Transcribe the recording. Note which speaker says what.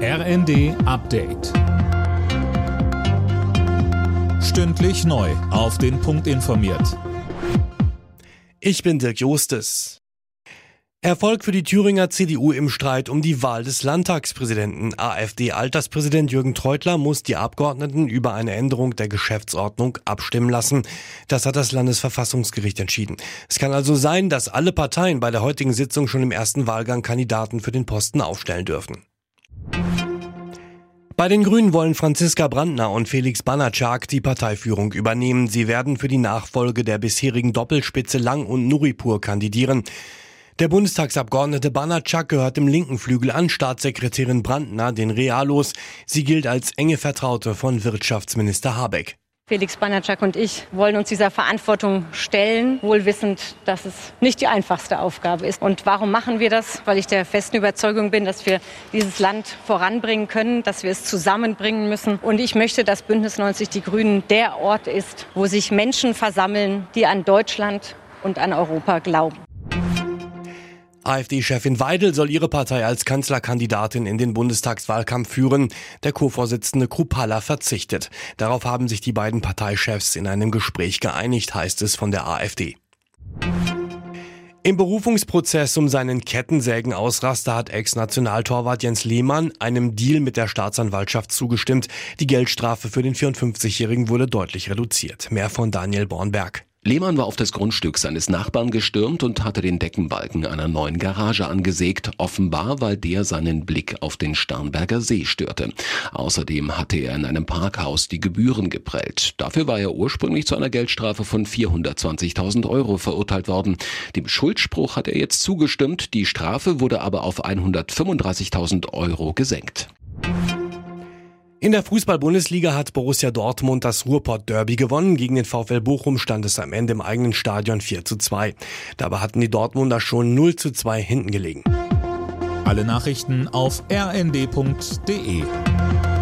Speaker 1: RND Update. Stündlich neu auf den Punkt informiert.
Speaker 2: Ich bin Dirk Jostes. Erfolg für die Thüringer CDU im Streit um die Wahl des Landtagspräsidenten. AfD-Alterspräsident Jürgen Treutler muss die Abgeordneten über eine Änderung der Geschäftsordnung abstimmen lassen. Das hat das Landesverfassungsgericht entschieden. Es kann also sein, dass alle Parteien bei der heutigen Sitzung schon im ersten Wahlgang Kandidaten für den Posten aufstellen dürfen. Bei den Grünen wollen Franziska Brandner und Felix Banatschak die Parteiführung übernehmen. Sie werden für die Nachfolge der bisherigen Doppelspitze Lang und Nuripur kandidieren. Der Bundestagsabgeordnete Banatschak gehört dem linken Flügel an, Staatssekretärin Brandner den Realos. Sie gilt als enge Vertraute von Wirtschaftsminister Habeck.
Speaker 3: Felix Banatschak und ich wollen uns dieser Verantwortung stellen, wohl wissend, dass es nicht die einfachste Aufgabe ist. Und warum machen wir das? Weil ich der festen Überzeugung bin, dass wir dieses Land voranbringen können, dass wir es zusammenbringen müssen. Und ich möchte, dass Bündnis 90 Die Grünen der Ort ist, wo sich Menschen versammeln, die an Deutschland und an Europa glauben.
Speaker 2: AfD-Chefin Weidel soll ihre Partei als Kanzlerkandidatin in den Bundestagswahlkampf führen. Der Co-Vorsitzende Kruppalla verzichtet. Darauf haben sich die beiden Parteichefs in einem Gespräch geeinigt, heißt es von der AfD. Im Berufungsprozess um seinen Kettensägen-Ausraster hat Ex-Nationaltorwart Jens Lehmann einem Deal mit der Staatsanwaltschaft zugestimmt. Die Geldstrafe für den 54-Jährigen wurde deutlich reduziert. Mehr von Daniel Bornberg.
Speaker 4: Lehmann war auf das Grundstück seines Nachbarn gestürmt und hatte den Deckenbalken einer neuen Garage angesägt, offenbar weil der seinen Blick auf den Starnberger See störte. Außerdem hatte er in einem Parkhaus die Gebühren geprellt. Dafür war er ursprünglich zu einer Geldstrafe von 420.000 € verurteilt worden. Dem Schuldspruch hat er jetzt zugestimmt, die Strafe wurde aber auf 135.000 € gesenkt.
Speaker 2: In der Fußball-Bundesliga hat Borussia Dortmund das Ruhrpott-Derby gewonnen. Gegen den VfL Bochum stand es am Ende im eigenen Stadion 4:2. Dabei hatten die Dortmunder schon 0:2 hinten gelegen.
Speaker 1: Alle Nachrichten auf rnd.de.